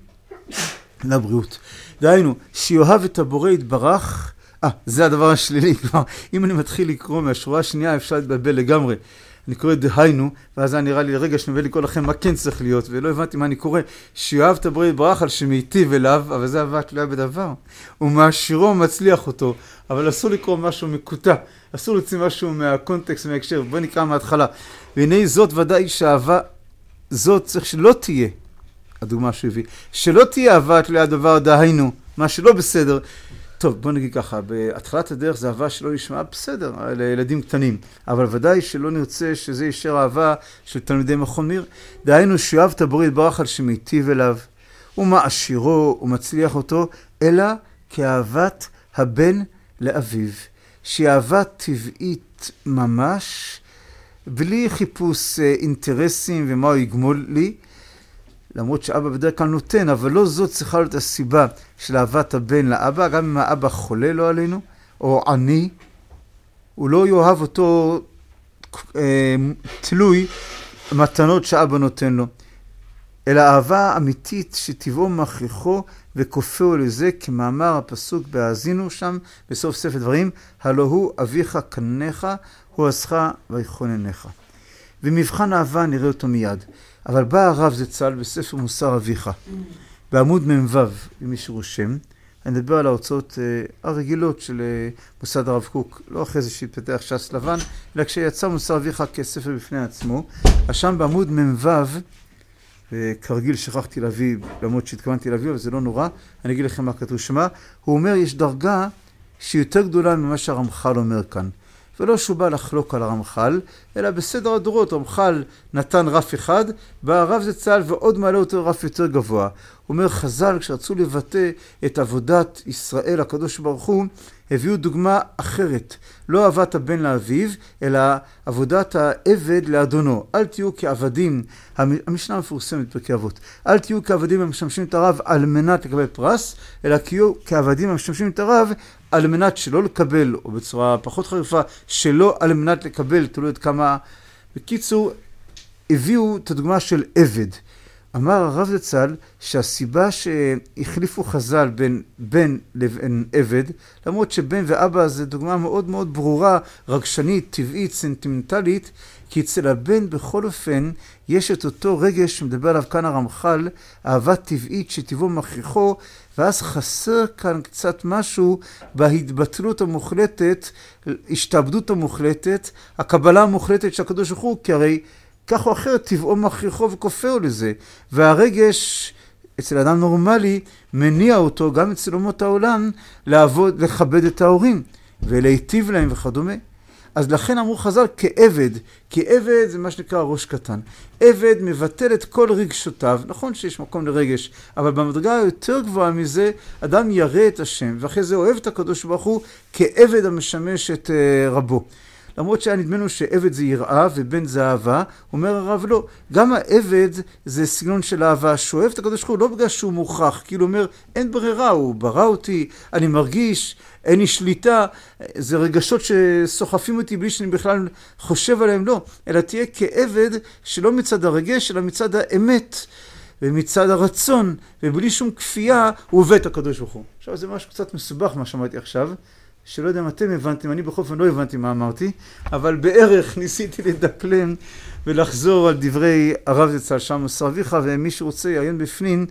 לבריאות. דהיינו, שיאהב את הבורא יתברך, אה, זה הדבר השלילי, כלומר, אם אני מתחיל לקרוא מהשורה השנייה, אפשר להתבלבל לגמרי. אני קורא דהיינו, ואז זה נראה לי לרגע שנביא לקרוא לכם מה כן צריך להיות, ולא הבנתי מה אני קורא, שיאהב את הבורא יתברך על שמיטיב אליו, אבל זה אהבה תלויה בדבר. ומהשירו מצליח אותו, אבל אסור לקרוא משהו מקוטע, אסור להוציא משהו מהקונטקסט, מההקשר. בואו נקרא מההתחלה. והנה זאת ודאי שהאהבה זאת צריך שלא תהיה, הדוגמה שהוא הביא, שלא תהיה אהבה תלויה הדבר דהיינו, מה שלא בסדר. טוב, בוא נגיד ככה, בהתחלת הדרך זה אהבה שלא נשמעה בסדר, לילדים קטנים, אבל ודאי שלא נרצה שזה יישאר אהבה של תלמידי מכון מיר. דהיינו שאוהב את הבורא יתברך על שמיטיב אליו, ומעשירו ומצליח אותו, אלא כאהבת הבן לאביו, שהיא אהבה טבעית ממש, בלי חיפוש אינטרסים ומה הוא יגמול לי, למרות שאבא בדרך כלל נותן, אבל לא זאת צריכה להיות הסיבה של אהבת הבן לאבא, גם אם האבא חולה לו עלינו, או עני, הוא לא יאהב אותו אה, תלוי מתנות שאבא נותן לו, אלא אהבה אמיתית שטבעו מכריחו וכופהו לזה, כמאמר הפסוק בהאזינו שם בסוף ספר דברים, הלא הוא אביך קנך, הוא עשך ויכוננך. ומבחן אהבה נראה אותו מיד. אבל בא הרב זצ"ל בספר מוסר אביך, בעמוד מ"ו, אם יש רושם, אני מדבר על ההוצאות אה, הרגילות של אה, מוסד הרב קוק, לא אחרי זה שהתפתח ש"ס לבן, אלא כשיצא מוסר אביך כספר בפני עצמו, אז שם בעמוד מ"ו, וכרגיל שכחתי להביא, למרות שהתכוונתי להביא, אבל זה לא נורא, אני אגיד לכם מה כתוב שמה, הוא אומר יש דרגה שהיא יותר גדולה ממה שהרמח"ל אומר כאן. ולא שהוא בא לחלוק על הרמח"ל, אלא בסדר הדורות, רמח"ל נתן רף אחד, בא הרב זצ"ל ועוד מעלה אותו רף יותר גבוה. הוא אומר, חז"ל, כשרצו לבטא את עבודת ישראל הקדוש ברוך הוא, הביאו דוגמה אחרת. לא אהבת הבן לאביו, אלא עבודת העבד לאדונו. אל תהיו כעבדים, המשנה המפורסמת בפרקי אבות, אל תהיו כעבדים המשמשים את הרב על מנת לקבל פרס, אלא תהיו כעבדים המשמשים את הרב על מנת שלא לקבל, או בצורה פחות חריפה, שלא על מנת לקבל, תלוי את כמה. בקיצור, הביאו את הדוגמה של עבד. אמר הרב זצ"ל שהסיבה שהחליפו חז"ל בין בן לבין עבד, למרות שבן ואבא זה דוגמה מאוד מאוד ברורה, רגשנית, טבעית, סנטימנטלית, כי אצל הבן בכל אופן יש את אותו רגש שמדבר עליו כאן הרמח"ל, אהבה טבעית שטבעו מכריחו, ואז חסר כאן קצת משהו בהתבטלות המוחלטת, השתעבדות המוחלטת, הקבלה המוחלטת של הקדוש ברוך הוא, כי הרי כך או אחרת טבעו מכריחו וכופהו לזה, והרגש אצל אדם נורמלי מניע אותו גם אצל אומות העולם לעבוד, לכבד את ההורים ולהיטיב להם וכדומה. אז לכן אמרו חז"ל כעבד, כי עבד זה מה שנקרא ראש קטן. עבד מבטל את כל רגשותיו, נכון שיש מקום לרגש, אבל במדרגה היותר גבוהה מזה, אדם ירא את השם, ואחרי זה אוהב את הקדוש ברוך הוא כעבד המשמש את uh, רבו. למרות שהיה נדמנו שעבד זה יראה ובן זה אהבה, אומר הרב לא. גם העבד זה סגנון של אהבה, שאוהב את הקדוש ברוך הוא לא בגלל שהוא מוכרח, כאילו אומר אין ברירה, הוא ברא אותי, אני מרגיש, אין לי שליטה, זה רגשות שסוחפים אותי בלי שאני בכלל חושב עליהם, לא. אלא תהיה כעבד שלא מצד הרגש, אלא מצד האמת ומצד הרצון, ובלי שום כפייה הוא עובד את הקדוש ברוך הוא. עכשיו זה משהו קצת מסובך מה שאמרתי עכשיו, שלא יודע אם אתם הבנתם, אני בכל אופן לא הבנתי מה אמרתי, אבל בערך ניסיתי לדקלם ולחזור על דברי הרב זצ"ל שם מוסר אביך, ומי שרוצה יעיין בפנים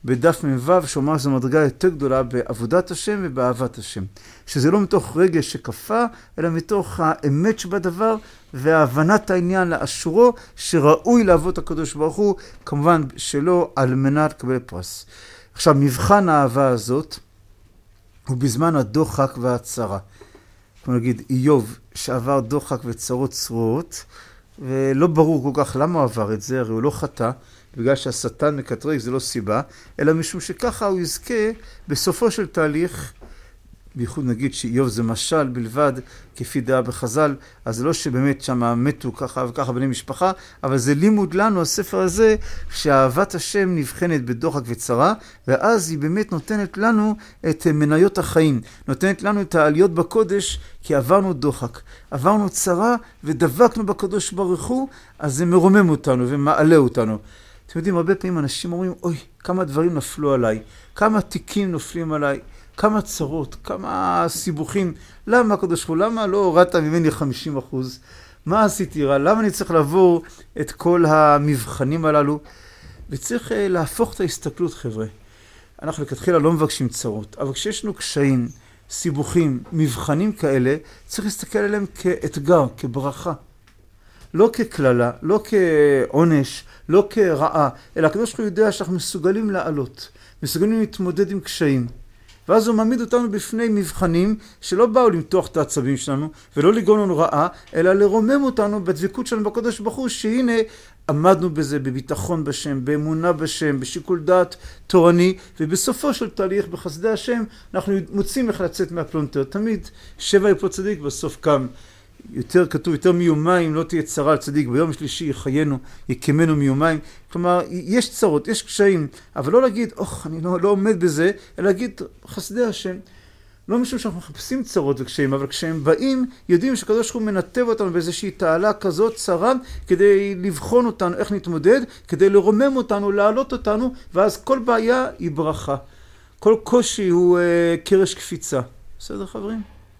בדף מ"ו, שאומר שזו מדרגה יותר גדולה בעבודת השם ובאהבת השם. שזה לא מתוך רגש שכפה, אלא מתוך האמת שבדבר והבנת העניין לאשורו, שראוי לעבוד הקדוש ברוך הוא, כמובן שלא על מנת לקבל פרס. עכשיו, מבחן האהבה הזאת הוא בזמן הדוחק והצרה. כמו נגיד, איוב שעבר דוחק וצרות צרורות, ולא ברור כל כך למה הוא עבר את זה, הרי הוא לא חטא, בגלל שהשטן מקטרג, זה לא סיבה, אלא משום שככה הוא יזכה בסופו של תהליך, בייחוד נגיד שאיוב זה משל בלבד, כפי דעה בחז"ל, אז זה לא שבאמת שם מתו ככה וככה בני משפחה, אבל זה לימוד לנו, הספר הזה, שאהבת השם נבחנת בדוחק וצרה, ואז היא באמת נותנת לנו את מניות החיים, נותנת לנו את העליות בקודש, כי עברנו דוחק, עברנו צרה ודבקנו בקדוש ברוך הוא, אז זה מרומם אותנו ומעלה אותנו. אתם יודעים, הרבה פעמים אנשים אומרים, אוי, כמה דברים נפלו עליי, כמה תיקים נופלים עליי, כמה צרות, כמה סיבוכים. למה הקדוש ברוך הוא? למה לא הורדת ממני חמישים אחוז? מה עשיתי רע? למה אני צריך לעבור את כל המבחנים הללו? וצריך להפוך את ההסתכלות, חבר'ה. אנחנו לכתחילה לא מבקשים צרות, אבל כשיש לנו קשיים, סיבוכים, מבחנים כאלה, צריך להסתכל עליהם כאתגר, כברכה. לא ככללה, לא כעונש, לא כרעה, אלא הקדוש ברוך הוא יודע שאנחנו מסוגלים לעלות, מסוגלים להתמודד עם קשיים. ואז הוא מעמיד אותנו בפני מבחנים שלא באו למתוח את העצבים שלנו, ולא לגרום לנו רעה, אלא לרומם אותנו בדבקות שלנו בקדוש ברוך הוא, שהנה עמדנו בזה בביטחון בשם, באמונה בשם, בשיקול דעת תורני, ובסופו של תהליך בחסדי השם, אנחנו מוצאים איך לצאת מהפלונטר. תמיד שבע יפול צדיק בסוף קם. יותר כתוב, יותר מיומיים לא תהיה צרה על צדיק, ביום שלישי יחיינו, יקמנו מיומיים. כלומר, יש צרות, יש קשיים, אבל לא להגיד, אוח, אני לא, לא עומד בזה, אלא להגיד, חסדי השם. לא משום שאנחנו מחפשים צרות וקשיים, אבל כשהם באים, יודעים שקדוש ברוך הוא מנתב אותנו באיזושהי תעלה כזאת צרה, כדי לבחון אותנו, איך נתמודד, כדי לרומם אותנו, להעלות אותנו, ואז כל בעיה היא ברכה. כל קושי הוא אה, קרש קפיצה. בסדר, חברים?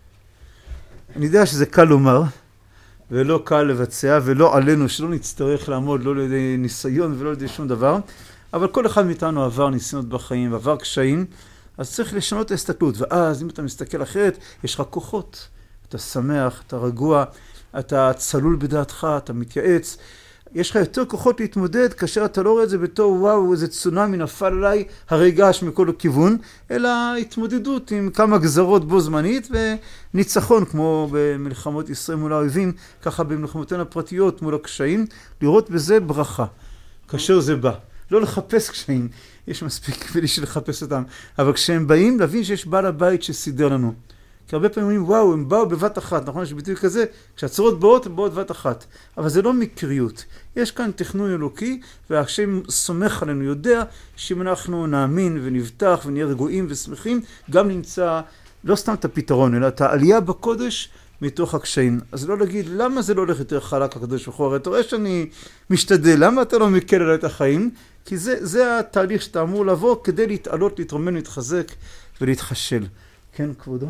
אני יודע שזה קל לומר, ולא קל לבצע, ולא עלינו, שלא נצטרך לעמוד לא לידי ניסיון ולא לידי שום דבר, אבל כל אחד מאיתנו עבר ניסיונות בחיים ועבר קשיים, אז צריך לשנות את ההסתכלות, ואז אם אתה מסתכל אחרת, יש לך כוחות, אתה שמח, אתה רגוע, אתה צלול בדעתך, אתה מתייעץ, יש לך יותר כוחות להתמודד כאשר אתה לא רואה את זה בתור וואו איזה צונאמי נפל עליי הרגש מכל הכיוון, אלא התמודדות עם כמה גזרות בו זמנית וניצחון כמו במלחמות ישראל מול האויבים, ככה במלחמותינו הפרטיות מול הקשיים, לראות בזה ברכה כאשר זה בא. לא לחפש קשיים, יש מספיק כבילי של לחפש אותם, אבל כשהם באים להבין שיש בעל הבית שסידר לנו. כי הרבה פעמים אומרים, וואו, הם באו בבת אחת, נכון? יש ביטוי כזה, כשהצרות באות, הם באות בבת אחת. אבל זה לא מקריות. יש כאן תכנון אלוקי, והשם סומך עלינו, יודע שאם אנחנו נאמין ונבטח ונהיה רגועים ושמחים, גם נמצא לא סתם את הפתרון, אלא את העלייה בקודש מתוך הקשיים. אז לא להגיד, למה זה לא הולך יותר חלק הקדוש ברוך הוא? הרי אתה רואה שאני משתדל, למה אתה לא מקל עליי את החיים? כי זה, זה התהליך שאתה אמור לבוא כדי להתעלות, להתרומם, להתחזק ולהתחשל. כן, כבודו?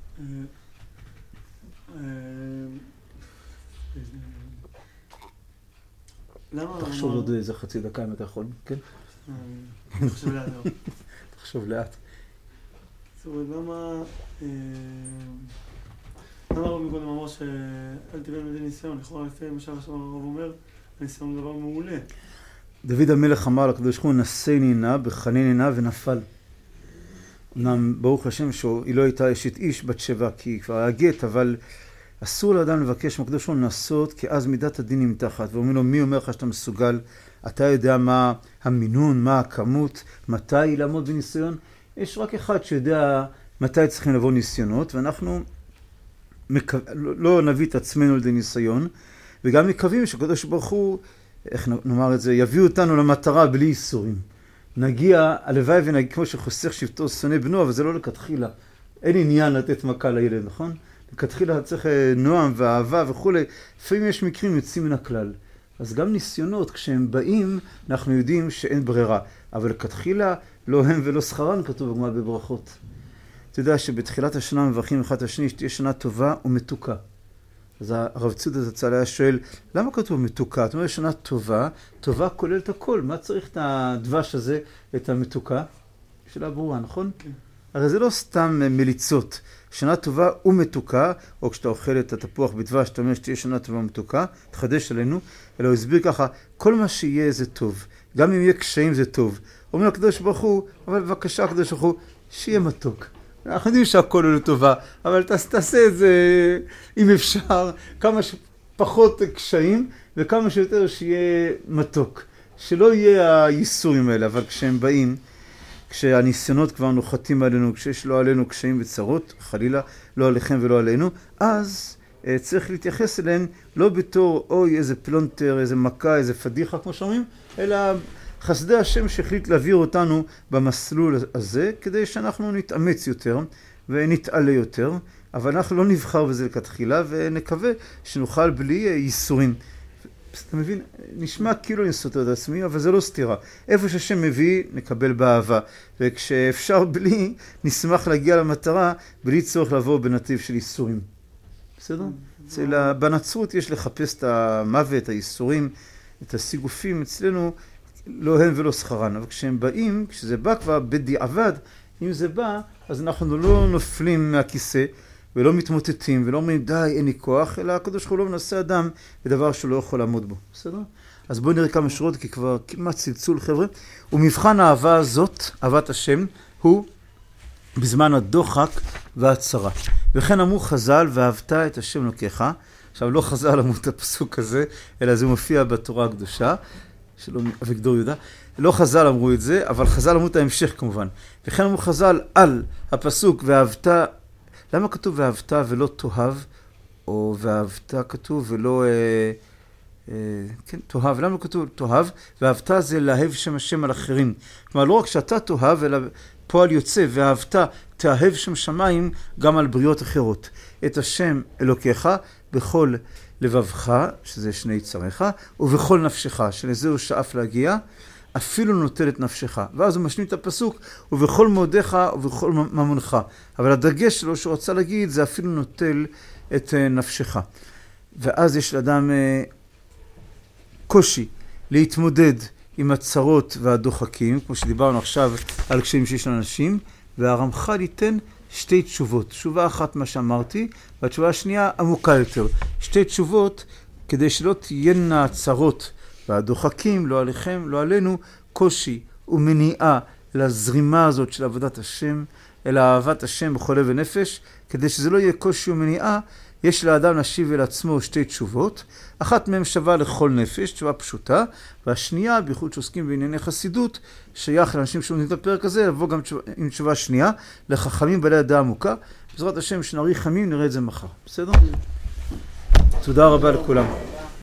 תחשוב עוד איזה חצי דקה אם אתה יכול, כן? תחשוב לאט. תחשוב לאט. זאת אומרת, למה... למה הרב מקודם אמר שאל תיבן לידי ניסיון? לכאורה לפי מה שהרב אומר, הניסיון הוא דבר מעולה. דוד המלך אמר לקדוש ברוך הוא, נשאני נא בחנני נא ונפל. אמנם ברוך השם שהיא לא הייתה אשת איש בת שבע, כי היא כבר היה גט, אבל אסור לאדם לבקש מהקדוש ברוך הוא לנסות, כי אז מידת הדין נמתחת. ואומרים לו, מי אומר לך שאתה מסוגל? אתה יודע מה המינון, מה הכמות, מתי לעמוד בניסיון? יש רק אחד שיודע מתי צריכים לבוא ניסיונות, ואנחנו מק... לא נביא את עצמנו לידי ניסיון, וגם מקווים שקדוש ברוך הוא, איך נאמר את זה, יביא אותנו למטרה בלי איסורים. נגיע, הלוואי ונגיע, כמו שחוסך שבטו שונא בנו, אבל זה לא לכתחילה. אין עניין לתת מכה לילד, נכון? לכתחילה צריך נועם ואהבה וכו'. לפעמים יש מקרים יוצאים מן הכלל. אז גם ניסיונות, כשהם באים, אנחנו יודעים שאין ברירה. אבל לכתחילה, לא הם ולא שכרן, כתוב בגמרא בברכות. אתה יודע שבתחילת השנה מברכים אחד את השני, שתהיה שנה טובה ומתוקה. אז הרב ציודה זצ"ל היה שואל, למה כתוב מתוקה? זאת אומרת, שנה טובה, טובה כוללת הכל. מה צריך את הדבש הזה, את המתוקה? שאלה ברורה, נכון? כן. הרי זה לא סתם מליצות. שנה טובה ומתוקה, או כשאתה אוכל את התפוח בדבש, אתה אומר שתהיה שנה טובה ומתוקה, תחדש עלינו, אלא הוא הסביר ככה, כל מה שיהיה זה טוב. גם אם יהיה קשיים זה טוב. אומר הקדוש ברוך הוא, אבל בבקשה הקדוש ברוך הוא, שיהיה מתוק. אנחנו יודעים שהכל הוא לטובה, אבל תעשה את זה, אם אפשר, כמה שפחות קשיים, וכמה שיותר שיהיה מתוק. שלא יהיה הייסורים האלה, אבל כשהם באים, כשהניסיונות כבר נוחתים עלינו, כשיש לא עלינו קשיים וצרות, חלילה, לא עליכם ולא עלינו, אז uh, צריך להתייחס אליהם לא בתור, אוי, איזה פלונטר, איזה מכה, איזה פדיחה, כמו שאומרים, אלא חסדי השם שהחליט להעביר אותנו במסלול הזה, כדי שאנחנו נתאמץ יותר ונתעלה יותר, אבל אנחנו לא נבחר בזה לכתחילה, ונקווה שנוכל בלי ייסורים. אתה מבין? נשמע כאילו אני סותר את עצמי, אבל זה לא סתירה. איפה שהשם מביא, נקבל באהבה. וכשאפשר בלי, נשמח להגיע למטרה, בלי צורך לעבור בנתיב של ייסורים. בסדר? אצל, בנצרות יש לחפש את המוות, את הייסורים, את הסיגופים. אצלנו לא הם ולא שכרן. אבל כשהם באים, כשזה בא כבר בדיעבד, אם זה בא, אז אנחנו לא נופלים מהכיסא, ולא מתמוטטים, ולא אומרים, די, אין לי כוח, אלא הקדוש ברוך הוא לא מנסה אדם בדבר שהוא לא יכול לעמוד בו. בסדר? אז בואו נראה כמה שורות, כי כבר כמעט צלצול, חבר'ה. ומבחן האהבה הזאת, אהבת השם, הוא בזמן הדוחק והצרה. וכן אמרו חז"ל, ואהבת את השם אלוקיך. עכשיו, לא חז"ל אמרו את הפסוק הזה, אלא זה מופיע בתורה הקדושה, שלא אביגדור יהודה. לא חז"ל אמרו את זה, אבל חז"ל אמרו את ההמשך כמובן. וכן אמרו חז"ל על הפסוק, ואהבת, למה כתוב ואהבת ולא תאהב, או ואהבת כתוב ולא, אה, אה, כן, תאהב, למה כתוב תאהב? ואהבת זה להאהב שם השם על אחרים. כלומר, לא רק שאתה תאהב, אלא פועל יוצא, ואהבת תאהב שם שמיים גם על בריות אחרות. את השם אלוקיך בכל לבבך, שזה שני צריך, ובכל נפשך, שלזה הוא שאף להגיע, אפילו נוטל את נפשך. ואז הוא משלים את הפסוק, ובכל מודיך ובכל ממונך. אבל הדגש שלו שהוא רצה להגיד, זה אפילו נוטל את נפשך. ואז יש לאדם קושי להתמודד עם הצרות והדוחקים, כמו שדיברנו עכשיו על קשיים שיש לאנשים, והרמח"ל ייתן שתי תשובות. תשובה אחת מה שאמרתי, והתשובה השנייה עמוקה יותר. שתי תשובות כדי שלא תהיינה צרות והדוחקים, לא עליכם, לא עלינו, קושי ומניעה לזרימה הזאת של עבודת השם, אלא אהבת השם בכל לב ונפש, כדי שזה לא יהיה קושי ומניעה, יש לאדם להשיב אל עצמו שתי תשובות, אחת מהן שווה לכל נפש, תשובה פשוטה, והשנייה, בייחוד שעוסקים בענייני חסידות, שייך לאנשים שלומדים את הפרק הזה, לבוא גם תשובה, עם תשובה שנייה, לחכמים בעלי הדעה עמוקה, בעזרת השם שנאריך ימים נראה את זה מחר, בסדר? תודה רבה לכולם.